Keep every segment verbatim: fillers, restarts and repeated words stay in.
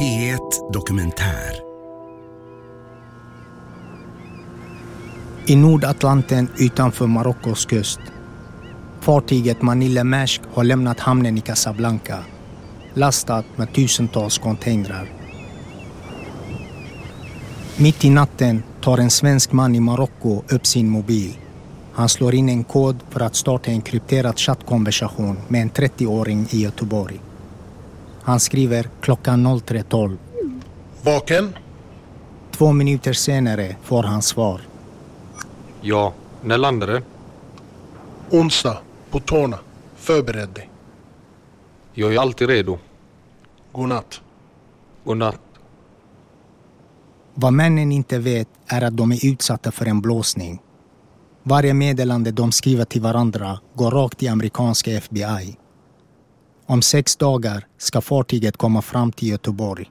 P ett Dokumentär. I Nordatlanten utanför Marockos kust. Fartyget Manila Maersk har lämnat hamnen i Casablanca, lastat med tusentals containrar. Mitt i natten tar en svensk man i Marocko upp sin mobil. Han slår in en kod för att starta en krypterad chattkonversation med en trettioåring i Göteborg. Han skriver klockan noll tre tolv. Vaken? Två minuter senare får han svar. Ja, när landar det? Onsdag, på Torna. Förbered dig. Jag är alltid redo. Godnatt. Godnatt. Vad männen inte vet är att de är utsatta för en blåsning. Varje meddelande de skriver till varandra går rakt i amerikanska F B I. Om sex dagar ska fartyget komma fram till Göteborg.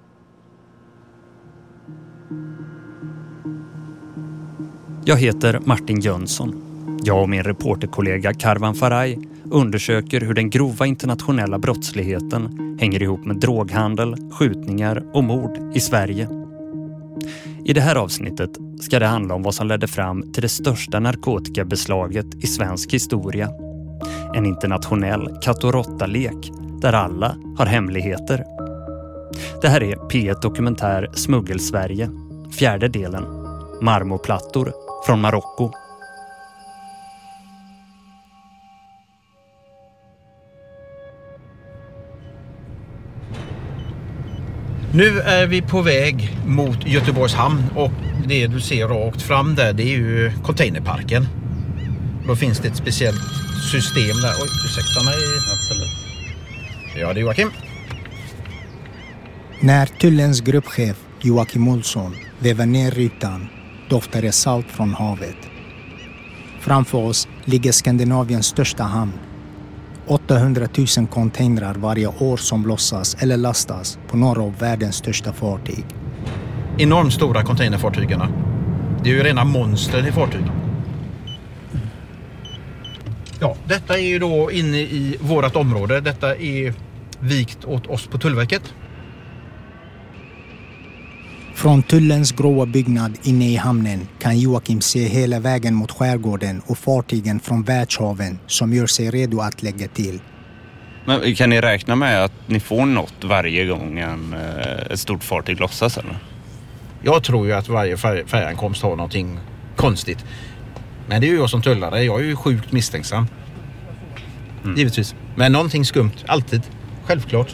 Jag heter Martin Jönsson. Jag och min reporterkollega Karvan Faraj undersöker hur den grova internationella brottsligheten hänger ihop med droghandel, skjutningar och mord i Sverige. I det här avsnittet ska det handla om vad som ledde fram till det största narkotikabeslaget i svensk historia. En internationell katt- och råtta-lek där alla har hemligheter. Det här är P ett Dokumentär Smuggelsverige, fjärde delen. Marmorplattor från Marocko. Nu är vi på väg mot Göteborgs hamn och det du ser rakt fram där, det är ju containerparken. Då finns det ett speciellt system där. Oj, ursäkta mig. Absolut. Ja, det är Joakim. När tullens gruppchef Joakim Olsson väver ner rutan doftar det salt från havet. Framför oss ligger Skandinaviens största hamn. åttahundratusen containrar varje år som lossas eller lastas på några av världens största fartyg. Enormt stora containerfartygarna. Det är ju rena monster i fartygen. Ja, detta är ju då inne i vårt område. Detta är vikt åt oss på Tullverket. Från tullens gråa byggnad inne i hamnen kan Joakim se hela vägen mot skärgården och fartygen från världshaven som gör sig redo att lägga till. Men kan ni räkna med att ni får något varje gång en, ett stort fartyg lossas eller? Jag tror ju att varje fär- färjankomst har någonting konstigt. Men det är ju jag som tullare. Jag är ju sjukt misstänksam. Mm. Givetvis. Men någonting skumt. Alltid. Självklart.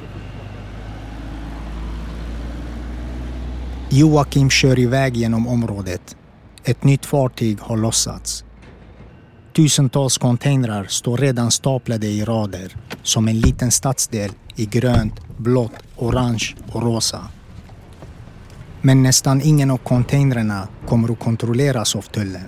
Joakim kör iväg genom området. Ett nytt fartyg har lossats. Tusentals containrar står redan staplade i rader. Som en liten stadsdel i grönt, blått, orange och rosa. Men nästan ingen av containrarna kommer att kontrolleras av tullen.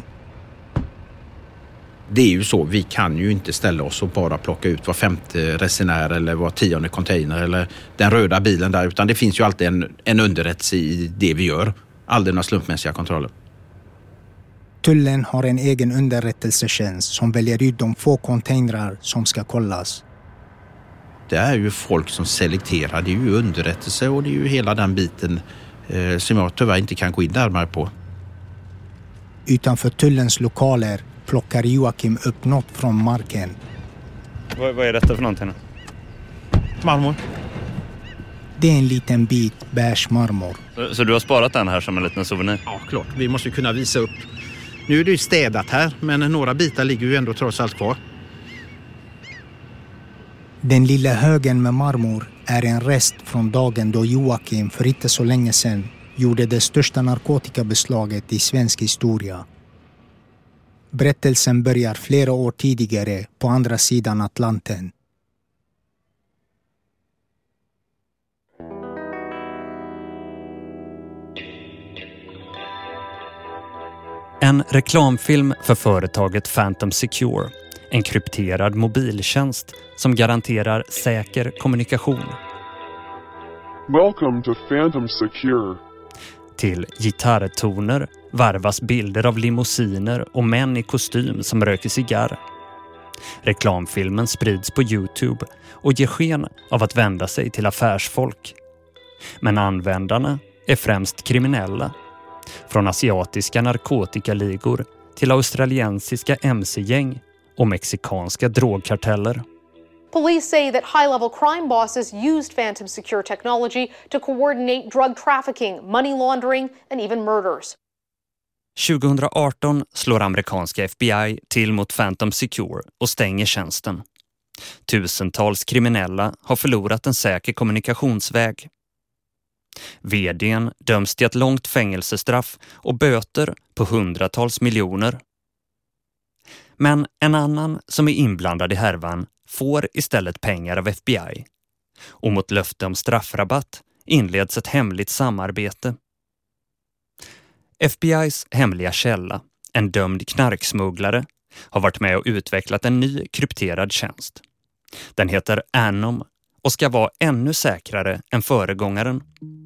Det är ju så, vi kan ju inte ställa oss och bara plocka ut var femte resenär eller var tionde container eller den röda bilen där, utan det finns ju alltid en, en underrättelse i det vi gör. Aldrig några slumpmässiga kontroller. Tullen har en egen underrättelsetjänst som väljer ut de få containrar som ska kollas. Det är ju folk som selekterar, det är ju underrättelse och det är ju hela den biten eh, som jag tyvärr inte kan gå in närmare på. Utanför tullens lokaler plockar Joakim upp något från marken. Vad, vad är detta för någonting? Marmor. Det är en liten bit beige marmor. Så, så du har sparat den här som en liten souvenir? Ja, klart. Vi måste ju kunna visa upp. Nu är det ju städat här, men några bitar ligger ju ändå trots allt kvar. Den lilla högen med marmor är en rest från dagen då Joakim för inte så länge sedan gjorde det största narkotikabeslaget i svensk historia. Berättelsen börjar flera år tidigare på andra sidan Atlanten. En reklamfilm för företaget Phantom Secure. En krypterad mobiltjänst som garanterar säker kommunikation. Welcome to Phantom Secure. Till gitarrtoner varvas bilder av limousiner och män i kostym som röker cigarr. Reklamfilmen sprids på YouTube och ger sken av att vända sig till affärsfolk. Men användarna är främst kriminella. Från asiatiska narkotikaligor till australiensiska M C-gäng och mexikanska drogkarteller. Police say that high-level crime bosses used Phantom Secure technology to coordinate drug trafficking, money laundering and even murders. tjugo arton slår amerikanska F B I till mot Phantom Secure och stänger tjänsten. Tusentals kriminella har förlorat en säker kommunikationsväg. Vd:n döms till ett långt fängelsestraff och böter på hundratals miljoner. Men en annan som är inblandad i härvan får istället pengar av F B I. Och mot löfte om straffrabatt inleds ett hemligt samarbete. F B I:s hemliga källa, en dömd knarksmugglare, har varit med och utvecklat en ny krypterad tjänst. Den heter Anom och ska vara ännu säkrare än föregångaren.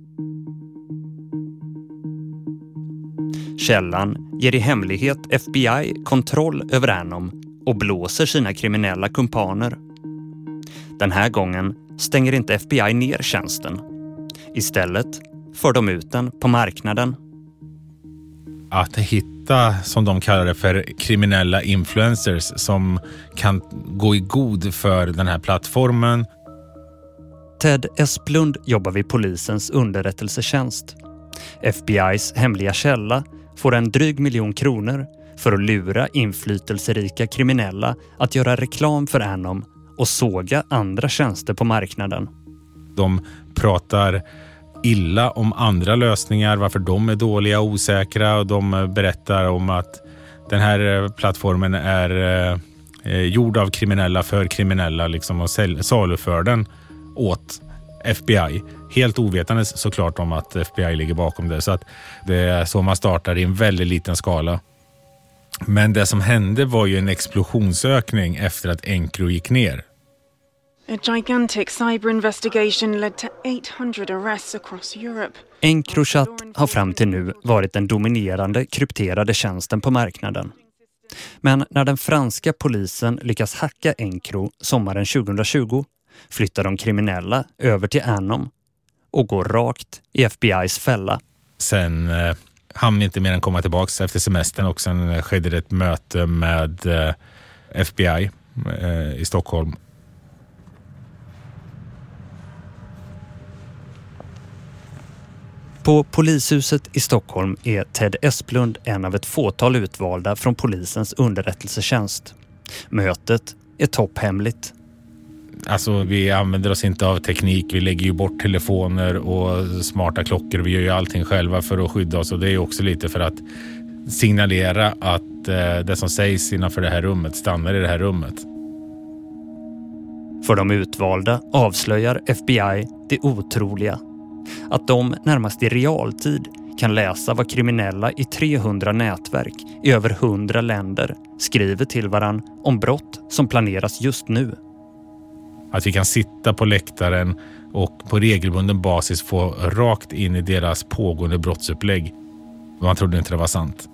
Källan ger i hemlighet F B I kontroll över Anom och blåser sina kriminella kumpaner. Den här gången stänger inte F B I ner tjänsten. Istället för de ut den på marknaden. Att hitta, som de kallar det, för kriminella influencers som kan gå i god för den här plattformen. Ted Esplund jobbar vid polisens underrättelsetjänst. F B I:s hemliga källa får en dryg miljon kronor för att lura inflytelserika kriminella att göra reklam för Anom och såga andra tjänster på marknaden. De pratar illa om andra lösningar, varför de är dåliga och osäkra, och de berättar om att den här plattformen är eh, gjord av kriminella för kriminella liksom, och saluför den åt F B I. Helt ovetande såklart om att F B I ligger bakom det, så att det är så man startar i en väldigt liten skala. Men det som hände var ju en explosionsökning efter att Encro gick ner. A gigantic cyber investigation led to eight hundred arrests across Europe. Encrochat har fram till nu varit den dominerande krypterade tjänsten på marknaden. Men när den franska polisen lyckas hacka Encro sommaren tjugo tjugo flyttar de kriminella över till Anom och går rakt i F B I:s fälla. Sen eh, hann inte mer än komma tillbaka efter semestern, och sen skedde det ett möte med eh, F B I eh, i Stockholm. På polishuset i Stockholm är Ted Esplund en av ett fåtal utvalda från polisens underrättelsetjänst. Mötet är topphemligt. Alltså vi använder oss inte av teknik, vi lägger ju bort telefoner och smarta klockor, vi gör ju allting själva för att skydda oss, och det är också lite för att signalera att eh, det som sägs innanför det här rummet stannar i det här rummet. För de utvalda avslöjar F B I det otroliga. Att de närmast i realtid kan läsa vad kriminella i trehundra nätverk i över hundra länder skriver till varann om brott som planeras just nu. Att vi kan sitta på läktaren och på regelbunden basis få rakt in i deras pågående brottsupplägg. Man trodde inte det var sant.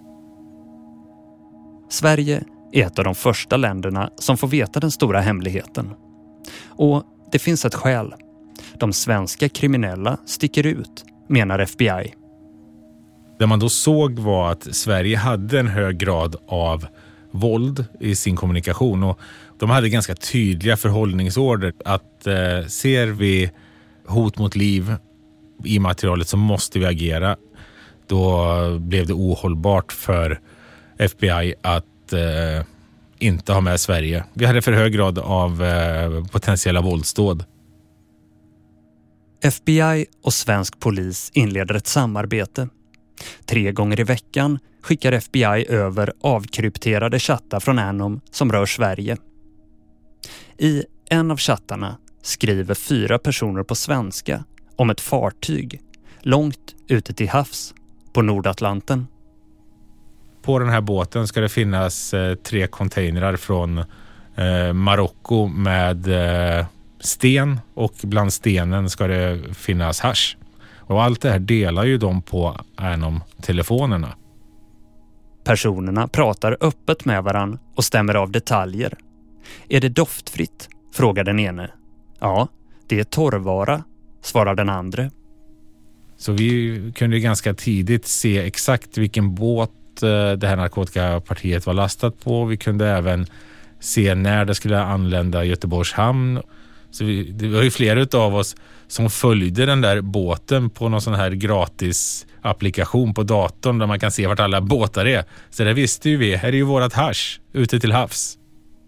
Sverige är ett av de första länderna som får veta den stora hemligheten. Och det finns ett skäl. De svenska kriminella sticker ut, menar F B I. Det man då såg var att Sverige hade en hög grad av våld i sin kommunikation, och de hade ganska tydliga förhållningsorder att eh, ser vi hot mot liv i materialet så måste vi agera. Då blev det ohållbart för F B I att eh, inte ha med Sverige. Vi hade för hög grad av eh, potentiella våldsdåd. F B I och svensk polis inleder ett samarbete. Tre gånger i veckan skickar F B I över avkrypterade chattar från Anom som rör Sverige. I en av chattarna skriver fyra personer på svenska om ett fartyg långt ute till havs på Nordatlanten. På den här båten ska det finnas eh, tre containrar från eh, Marocko med eh, sten, och bland stenen ska det finnas hasch. Och allt det här delar ju de på Anom-telefonerna. Personerna pratar öppet med varann och stämmer av detaljer. Är det doftfritt? Frågar den ene. Ja, det är torrvara, svarar den andra. Så vi kunde ganska tidigt se exakt vilken båt det här narkotikapartiet var lastat på. Vi kunde även se när det skulle anlända Göteborgs hamn. Så vi, det var ju flera av oss som följde den där båten på någon sån här gratis applikation på datorn där man kan se vart alla båtar är. Så det visste ju vi, här är ju vårat hasch ute till havs.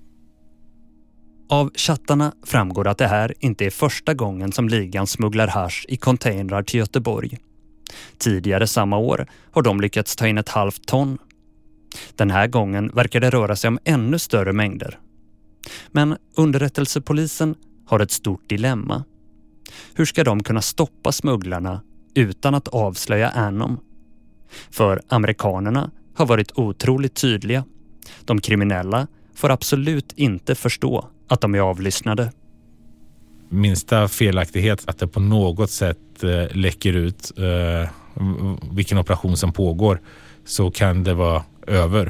Av chattarna framgår att det här inte är första gången som ligan smugglar hasch i containrar till Göteborg. Tidigare samma år har de lyckats ta in ett halvt ton. Den här gången verkar det röra sig om ännu större mängder. Men underrättelsepolisen har ett stort dilemma. Hur ska de kunna stoppa smugglarna utan att avslöja Anom? För amerikanerna har varit otroligt tydliga. De kriminella får absolut inte förstå att de är avlyssnade. Minsta felaktighet att det på något sätt eh, läcker ut eh, vilken operation som pågår, så kan det vara över.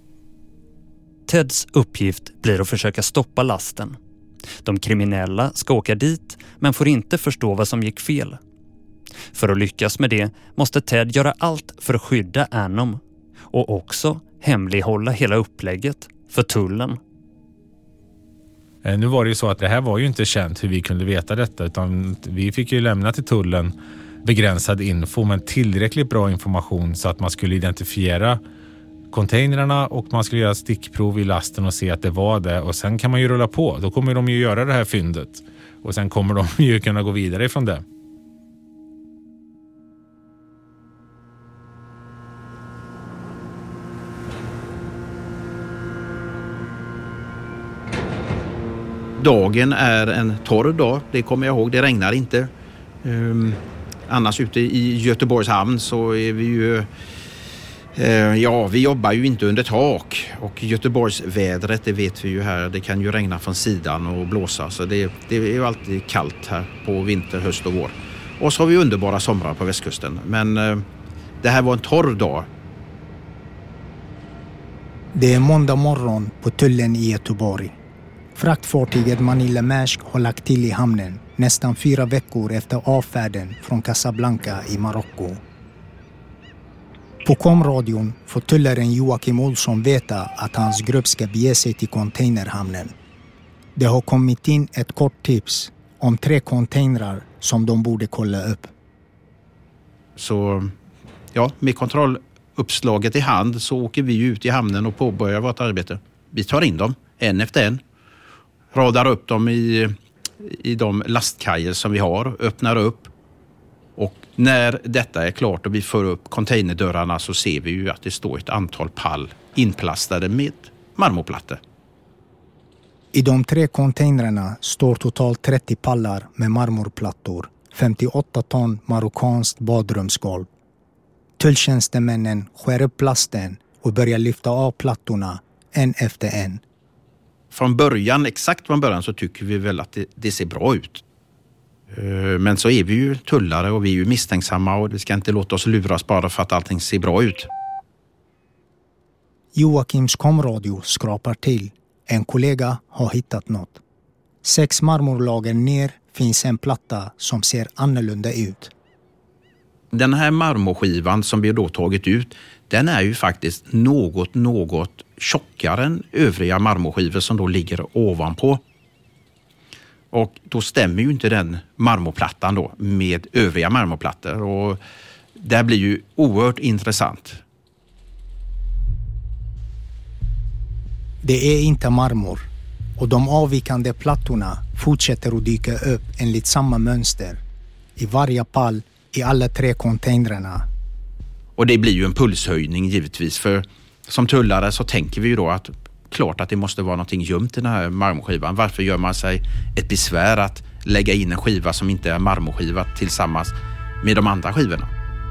Teds uppgift blir att försöka stoppa lasten. De kriminella ska åka dit men får inte förstå vad som gick fel. För att lyckas med det måste Ted göra allt för att skydda Anom och också hemlighålla hela upplägget för tullen. Nu var det ju så att det här var ju inte känt hur vi kunde veta detta, utan vi fick ju lämna till tullen begränsad info men tillräckligt bra information så att man skulle identifiera containrarna och man skulle göra stickprov i lasten och se att det var det, och sen kan man ju rulla på. Då kommer de ju göra det här fyndet och sen kommer de ju kunna gå vidare ifrån det. Dagen är en torr dag, det kommer jag ihåg, det regnar inte. Um, annars ute i Göteborgs hamn så är vi ju, uh, ja vi jobbar ju inte under tak, och Göteborgs vädret, det vet vi ju här, det kan ju regna från sidan och blåsa, så det, det är ju alltid kallt här på vinter, höst och vår. Och så har vi underbara somrar på västkusten, men uh, det här var en torr dag. Det är måndag morgon på tullen i Göteborg. Fraktfartyget Manila Maersk har lagt till i hamnen nästan fyra veckor efter avfärden från Casablanca i Marocko. På komradion får tullaren Joakim Olsson veta att hans grupp ska bege sig till containerhamnen. Det har kommit in ett kort tips om tre containrar som de borde kolla upp. Så ja, med kontrolluppslaget i hand så åker vi ut i hamnen och påbörjar vårt arbete. Vi tar in dem en efter en. Radar upp dem i, i de lastkajer som vi har, öppnar upp, och när detta är klart och vi för upp containerdörrarna så ser vi ju att det står ett antal pall inplastade med marmorplattor. I de tre containrarna står totalt trettio pallar med marmorplattor, femtioåtta ton marockanskt badrumsgolv. Tulltjänstemännen skär upp plasten och börjar lyfta av plattorna en efter en. Från början, exakt från början, så tycker vi väl att det, det ser bra ut. Men så är vi ju tullare och vi är ju misstänksamma och vi ska inte låta oss luras bara för att allting ser bra ut. Joakims komradio skrapar till. En kollega har hittat något. Sex marmorlager ner finns en platta som ser annorlunda ut. Den här marmorskivan som vi då tagit ut, den är ju faktiskt något, något tjockare än övriga marmorskivor som då ligger ovanpå. Och då stämmer ju inte den marmorplattan då med övriga marmorplattor, och det blir ju oerhört intressant. Det är inte marmor, och de avvikande plattorna fortsätter att dyka upp enligt samma mönster i varje pall i alla tre containrarna. Och det blir ju en pulshöjning givetvis, för som tullare så tänker vi ju då att klart att det måste vara någonting gömt i den här marmorskivan. Varför gör man sig ett besvär att lägga in en skiva som inte är marmorskiva tillsammans med de andra skivorna?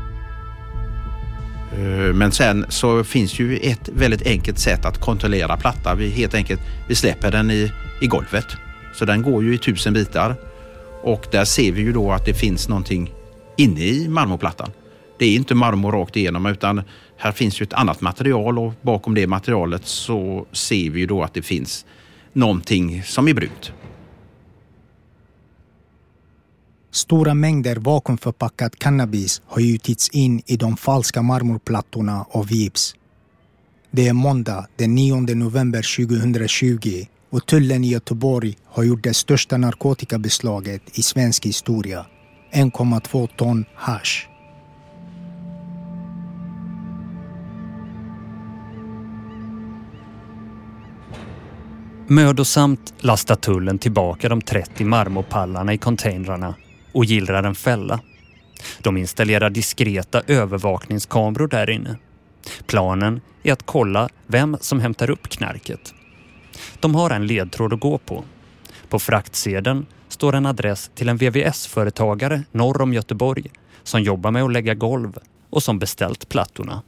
Men sen så finns ju ett väldigt enkelt sätt att kontrollera platta. Vi helt enkelt vi släpper den i, i golvet. Så den går ju i tusen bitar. Och där ser vi ju då att det finns någonting inne i marmorplattan. Det är inte marmor rakt igenom, utan här finns ju ett annat material, och bakom det materialet så ser vi ju då att det finns någonting som är brunt. Stora mängder vakuumförpackad cannabis har gjutits in i de falska marmorplattorna av Vibs. Det är måndag den nionde november tjugohundratjugo och tullen i Göteborg har gjort det största narkotikabeslaget i svensk historia. en komma två ton hash. Mödosamt lastar tullen tillbaka de trettio marmorpallarna i containrarna och gillrar en fälla. De installerar diskreta övervakningskameror där inne. Planen är att kolla vem som hämtar upp knarket. De har en ledtråd att gå på. På fraktsedeln står en adress till en V V S-företagare norr om Göteborg som jobbar med att lägga golv och som beställt plattorna.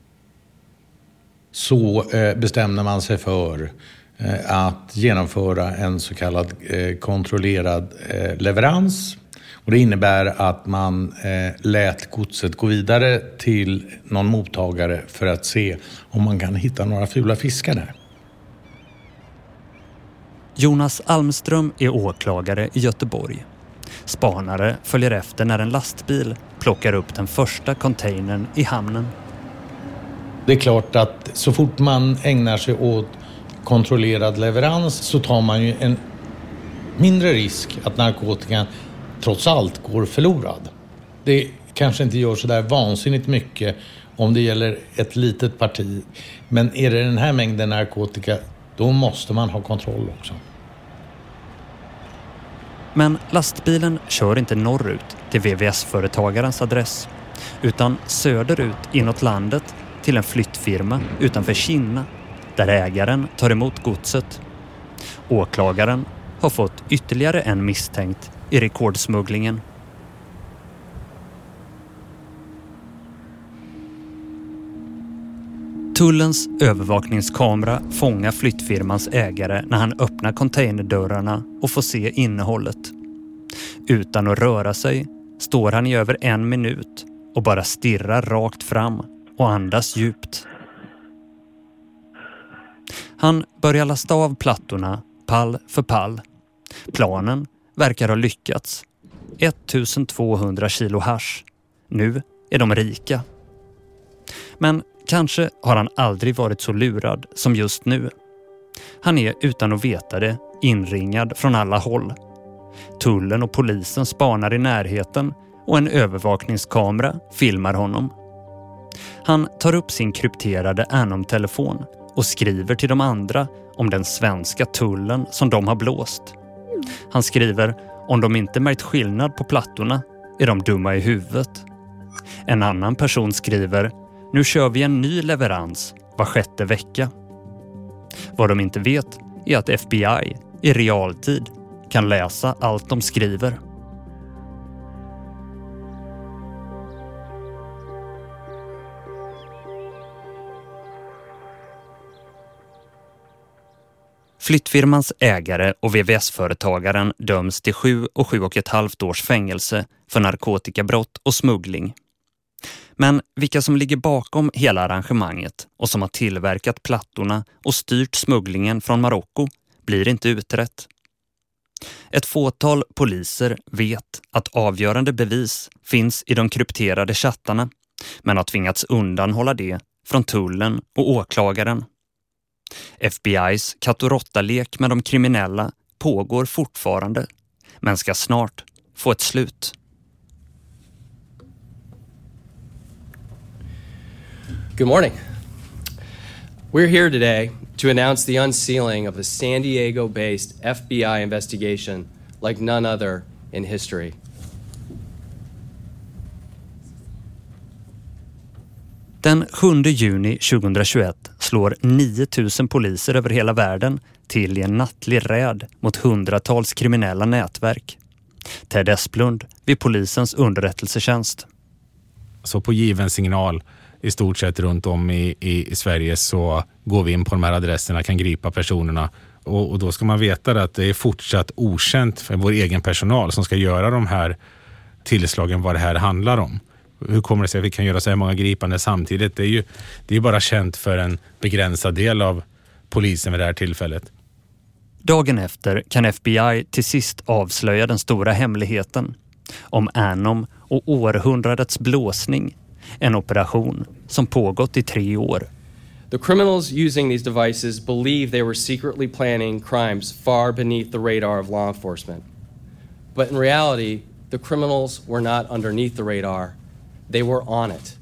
Så eh, bestämde man sig för eh, att genomföra en så kallad eh, kontrollerad eh, leverans. Och det innebär att man eh, lät godset gå vidare till någon mottagare för att se om man kan hitta några fula fiskar där. Jonas Almström är åklagare i Göteborg. Spanare följer efter när en lastbil plockar upp den första containern i hamnen. Det är klart att så fort man ägnar sig åt kontrollerad leverans så tar man ju en mindre risk att narkotikan trots allt går förlorad. Det kanske inte gör så där vansinnigt mycket om det gäller ett litet parti. Men är det den här mängden narkotika, då måste man ha kontroll också. Men lastbilen kör inte norrut till V V S-företagarens adress utan söderut inåt landet till en flyttfirma utanför Kinna där ägaren tar emot godset. Åklagaren har fått ytterligare en misstänkt i rekordsmugglingen. Tullens övervakningskamera fångar flyttfirmans ägare när han öppnar containerdörrarna och får se innehållet. Utan att röra sig står han i över en minut och bara stirrar rakt fram och andas djupt. Han börjar lasta av plattorna pall för pall. Planen verkar ha lyckats. ettusentvåhundra kilo hasch. Nu är de rika. Men kanske har han aldrig varit så lurad som just nu. Han är utan att veta det inringad från alla håll. Tullen och polisen spanar i närheten och en övervakningskamera filmar honom. Han tar upp sin krypterade Anom-telefon och skriver till de andra om den svenska tullen som de har blåst. Han skriver om de inte märkt skillnad på plattorna är de dumma i huvudet. En annan person skriver nu kör vi en ny leverans var sjätte vecka. Vad de inte vet är att F B I i realtid kan läsa allt de skriver. Flyttfirmans ägare och V V S-företagaren döms till sju och sju och ett halvt års fängelse för narkotikabrott och smuggling. Men vilka som ligger bakom hela arrangemanget och som har tillverkat plattorna och styrt smugglingen från Marocko blir inte utrett. Ett fåtal poliser vet att avgörande bevis finns i de krypterade chattarna men har tvingats undanhålla det från tullen och åklagaren. F B I:s katt- och råttalek med de kriminella pågår fortfarande men ska snart få ett slut. Good morning. We're here today to announce the unsealing of a San Diego-based F B I investigation like none other in history. Den sjunde juni tjugohundratjugoett slår nio tusen poliser över hela världen till i en nattlig räd mot hundratals kriminella nätverk. Ted Esplund vid polisens underrättelsetjänst. Så på given signal i stort sett runt om i, i, i Sverige så går vi in på de här adresserna, kan gripa personerna. Och, och då ska man veta att det är fortsatt okänt för vår egen personal som ska göra de här tillslagen vad det här handlar om. Hur kommer det sig att vi kan göra så här många gripande samtidigt? Det är ju det är bara känt för en begränsad del av polisen vid det här tillfället. Dagen efter kan F B I till sist avslöja den stora hemligheten. Om Anom och århundradets blåsning, en operation som pågått i tre år. The criminals using these devices believe they were secretly planning crimes far beneath the radar of law enforcement. But in reality, the criminals were not underneath the radar. They were on it.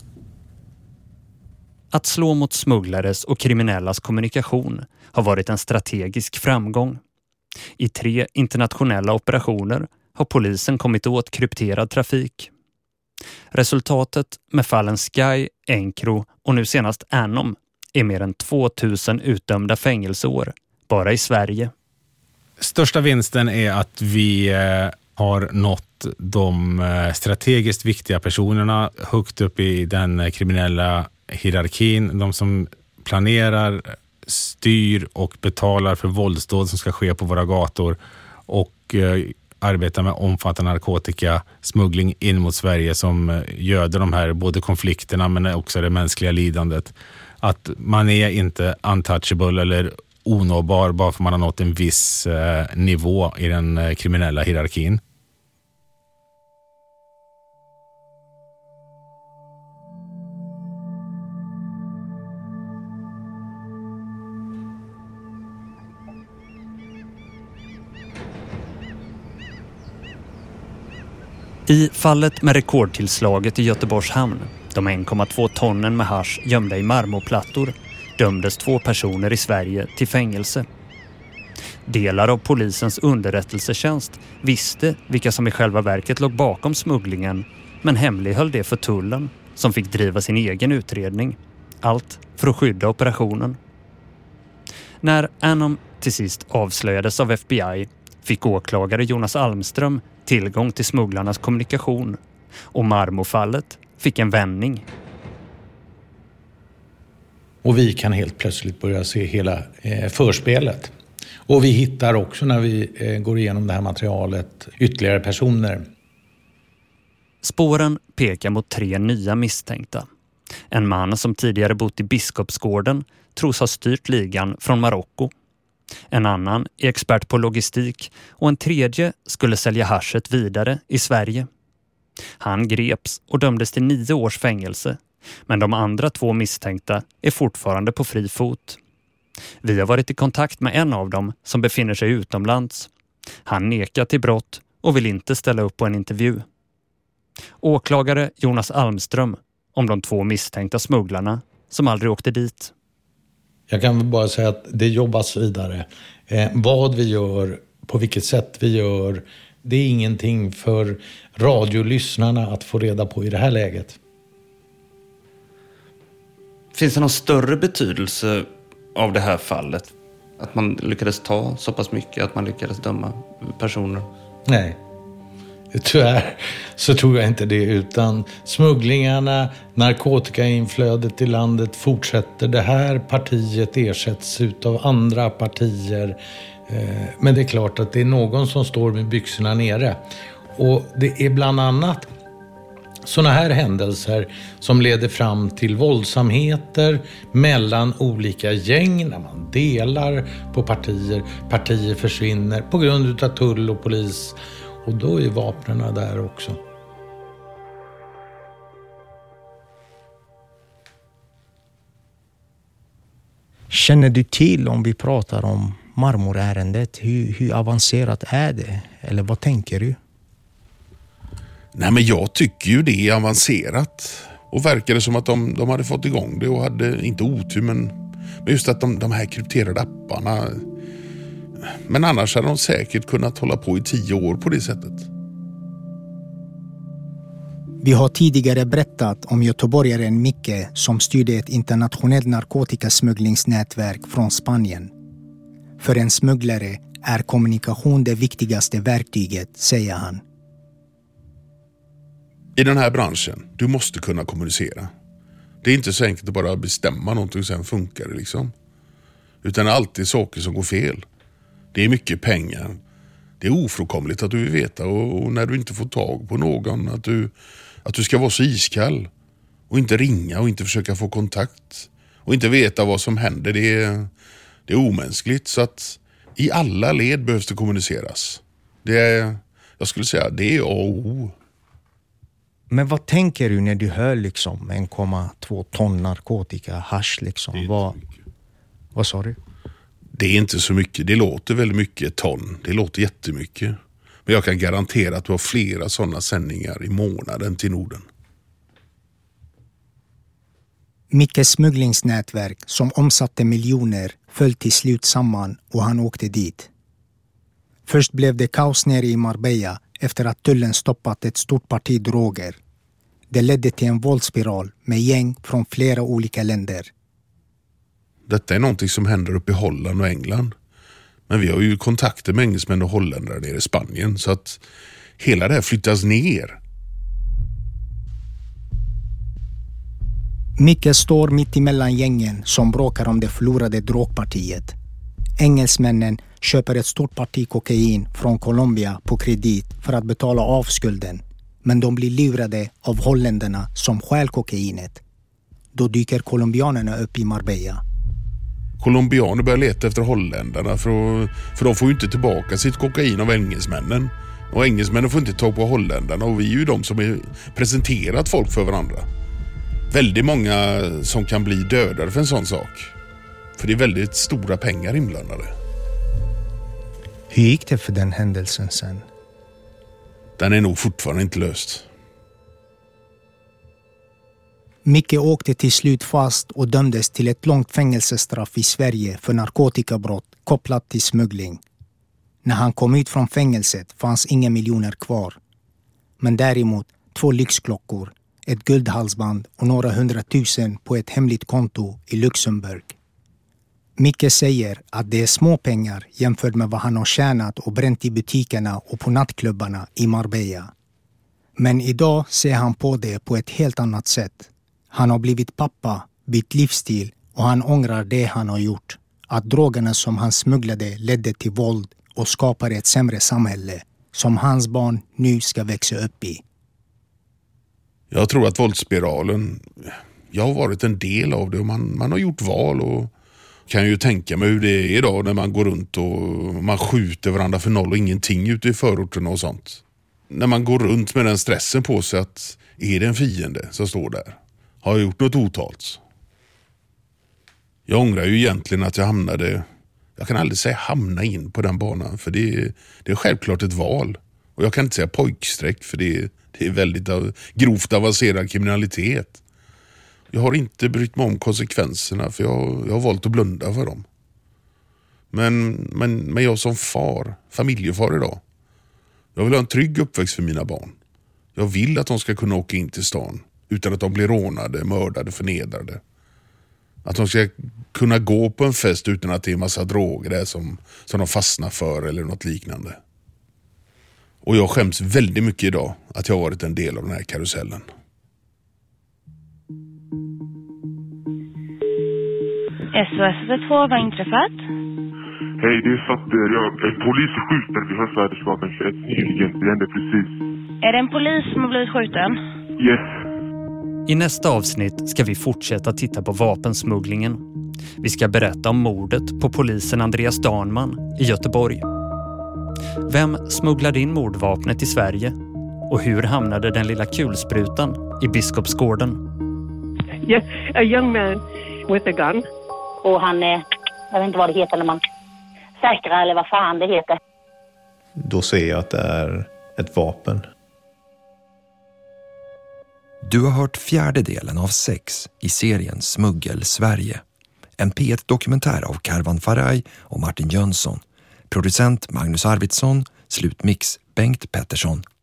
Att slå mot smugglares och kriminellas kommunikation har varit en strategisk framgång. I tre internationella operationer har polisen kommit åt krypterad trafik. Resultatet med fallen Sky, Encro och nu senast Anom är mer än tvåtusen utdömda fängelseår bara i Sverige. Största vinsten är att vi har nått de strategiskt viktiga personerna högt upp i den kriminella hierarkin. De som planerar, styr och betalar för våldsdåd som ska ske på våra gator och arbetar med omfattande narkotika, smuggling in mot Sverige som göder de här både konflikterna men också det mänskliga lidandet. Att man är inte untouchable eller onåbar bara för man har nått en viss eh, nivå i den eh, kriminella hierarkin. I fallet med rekordtillslaget i Göteborgs hamn, de en komma två tonnen med hasch gömda i marmorplattor, dömdes två personer i Sverige till fängelse. Delar av polisens underrättelsetjänst visste vilka som i själva verket låg bakom smugglingen, men hemlighöll det för tullen som fick driva sin egen utredning. Allt för att skydda operationen. När Anom till sist avslöjades av F B I fick åklagare Jonas Almström tillgång till smugglarnas kommunikation och marmorfallet fick en vändning. Och vi kan helt plötsligt börja se hela eh, förspelet. Och vi hittar också när vi eh, går igenom det här materialet ytterligare personer. Spåren pekar mot tre nya misstänkta. En man som tidigare bott i Biskopsgården tros ha styrt ligan från Marocko. En annan är expert på logistik och en tredje skulle sälja haschet vidare i Sverige. Han greps och dömdes till nio års fängelse, men de andra två misstänkta är fortfarande på fri fot. Vi har varit i kontakt med en av dem som befinner sig utomlands. Han nekar till brott och vill inte ställa upp på en intervju. Åklagare Jonas Almström om de två misstänkta smugglarna som aldrig åkte dit. Jag kan väl bara säga att det jobbas vidare. Eh, vad vi gör, på vilket sätt vi gör, det är ingenting för radiolyssnarna att få reda på i det här läget. Finns det någon större betydelse av det här fallet? Att man lyckades ta så pass mycket, att man lyckades döma personer? Nej. Tyvärr så tror jag inte det, utan smugglingarna, narkotikainflödet i landet fortsätter. Det här partiet ersätts utav andra partier. Men det är klart att det är någon som står med byxorna nere. Och det är bland annat sådana här händelser som leder fram till våldsamheter mellan olika gäng när man delar på partier. Partier försvinner på grund av tull och polis. Och då är vapnen där också. Känner du till, om vi pratar om marmorärendet, hur, hur avancerat är det? Eller vad tänker du? Nej, men jag tycker ju det är avancerat. Och verkar det som att de, de hade fått igång det och hade inte otur, men, men just att de, de här krypterade apparna. Men annars hade de säkert kunnat hålla på i tio år på det sättet. Vi har tidigare berättat om göteborgaren Micke som styrde ett internationellt narkotikasmugglingsnätverk från Spanien. För en smugglare är kommunikation det viktigaste verktyget, säger han. I den här branschen, du måste kunna kommunicera. Det är inte så enkelt att bara bestämma någonting och sen funkar det liksom. Utan det är alltid saker som går fel. Det är mycket pengar. Det är ofrånkomligt att du vill veta, och, och när du inte får tag på någon att du, att du ska vara så iskall och inte ringa och inte försöka få kontakt och inte veta vad som händer. Det är, det är omänskligt, så att i alla led behövs det kommuniceras. Det är, Jag skulle säga det är A och O. Men vad tänker du när du hör liksom en komma två ton narkotika, hasch liksom? Vad, vad sa du? Det är inte så mycket. Det låter väldigt mycket ton. Det låter jättemycket. Men jag kan garantera att du har flera sådana sändningar i månaden till Norden. Mickes smugglingsnätverk som omsatte miljoner föll till slut samman och han åkte dit. Först blev det kaos nere i Marbella efter att tullen stoppat ett stort parti droger. Det ledde till en våldsspiral med gäng från flera olika länder. Detta är någonting som händer uppe i Holland och England. Men vi har ju kontakter med engelsmän och holländare nere i Spanien så att hela det här flyttas ner. Micke står mitt emellan gängen som bråkar om det förlorade drogpartiet. Engelsmännen köper ett stort parti kokain från Colombia på kredit för att betala av skulden. Men de blir lurade av holländarna som stjäl kokainet. Då dyker colombianerna upp i Marbella. Colombianer börjar leta efter holländarna för, att, för de får ju inte tillbaka sitt kokain av engelsmännen. Och engelsmännen får inte ta på holländarna och vi är ju de som är presenterat folk för varandra. Väldigt många som kan bli dödade för en sån sak. För det är väldigt stora pengar inblandade. Hur gick det för den händelsen sen? Den är nog fortfarande inte löst. Micke åkte till slut fast och dömdes till ett långt fängelsestraff i Sverige för narkotikabrott kopplat till smuggling. När han kom ut från fängelset fanns inga miljoner kvar. Men däremot två lyxklockor, ett guldhalsband och några hundratusen på ett hemligt konto i Luxemburg. Micke säger att det är små pengar jämfört med vad han har tjänat och bränt i butikerna och på nattklubbarna i Marbella. Men idag ser han på det på ett helt annat sätt. Han har blivit pappa, bytt livsstil och han ångrar det han har gjort. Att drogerna som han smugglade ledde till våld och skapade ett sämre samhälle som hans barn nu ska växa upp i. Jag tror att våldsspiralen, jag har varit en del av det och man, man har gjort val och kan ju tänka mig hur det är idag när man går runt och man skjuter varandra för noll och ingenting ute i förorten och sånt. När man går runt med den stressen på sig att är det en fiende som står där? Har jag gjort något otalt? Jag ångrar ju egentligen att jag hamnade, jag kan aldrig säga hamna in på den banan för det är, det är självklart ett val. Och jag kan inte säga pojksträck för det är, det är väldigt av, grovt avancerad kriminalitet. Jag har inte brytt mig om konsekvenserna för jag, jag har valt att blunda för dem. Men, men, men jag som far, familjefar idag. Jag vill ha en trygg uppväxt för mina barn. Jag vill att de ska kunna åka in till stan utan att de blir rånade, mördade, förnedrade. Att de ska kunna gå på en fest utan att det är en massa droger där som, som de fastnar för eller något liknande. Och jag skäms väldigt mycket idag att jag har varit en del av den här karusellen. S O S två, vad har inträffat? Hej, det är så att jag, en polis skjuter vid Hörsvärdesgatan tjugoett nyligen. Det hände precis. Är det en polis som har blivit skjuten? Yes. I nästa avsnitt ska vi fortsätta titta på vapensmugglingen. Vi ska berätta om mordet på polisen Andreas Danman i Göteborg. Vem smugglade in mordvapnet i Sverige? Och hur hamnade den lilla kulsprutan i Biskopsgården? Yes, a young man with a gun. Och han, eh, jag vet inte vad det heter när man säkrar eller vad fan det heter. Då ser jag att det är ett vapen. Du har hört fjärde delen av sex i serien Smuggel Sverige. En P ett-dokumentär av Karvan Faraj och Martin Jönsson. Producent Magnus Arvidsson, slutmix Bengt Pettersson.